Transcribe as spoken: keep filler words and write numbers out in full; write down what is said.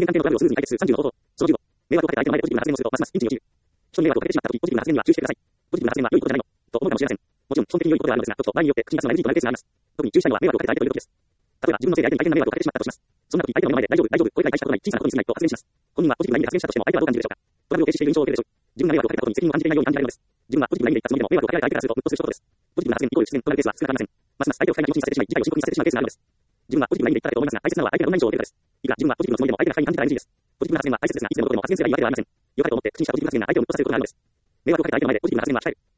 間関係のトラブルをスムーズに解決するさんじゅうの方法。そのじゅうご、迷惑をかけた相手の前でポジティブな発言をすると、ますますピンチに陥る。人に迷惑をかけてしまったとき、ポジティブな発言には注意してください。ポジティブな発言は良いことじゃないの、と思うかもしれません。もちろん、基本的に良いことではあるのですが、時と場合によって口に出すのが エヌジー となるケースがあります。特に注意したいのは迷惑をかけた相手ということです。例えば、自分のせいで相手に大変な迷惑をかけてしまったとします。そんな時、相手の目の前で大丈夫、大丈夫、これくらい大したことない、小さなことに過ぎないと発言します。本人はポジティブな意味で発言したとしても、相手はどう感じるでしょうか。トラブルを軽視している印象を受けるでしょう。自分が迷惑をかけたことに責任を感じていないように感じられるのです。自分はポジティブな意味で言ったつもりでも迷惑をかけられた相手からするとムッとすることです。ポジティブな発言イコール不自然となるケースは少なくありません。ますます相手を不快な気持ちにさせてしまい、事態を深刻にさせてしまうケースがあるのです。自分はポジティブな意味で言っただと思いますが、大切なのは相手がどんな印象を受けるかです。いいか、自分はポジティブのつもりでも相手が不快に感じたら エヌジー です。ポジティブな発言は大切ですが、いつでもどこでも発言すればいいわけではありません。良かれと思って口にしたポジティブ発言が相手をムッとさせることがあるのです。迷惑をかけた相手の前でポジティブな発言は控える。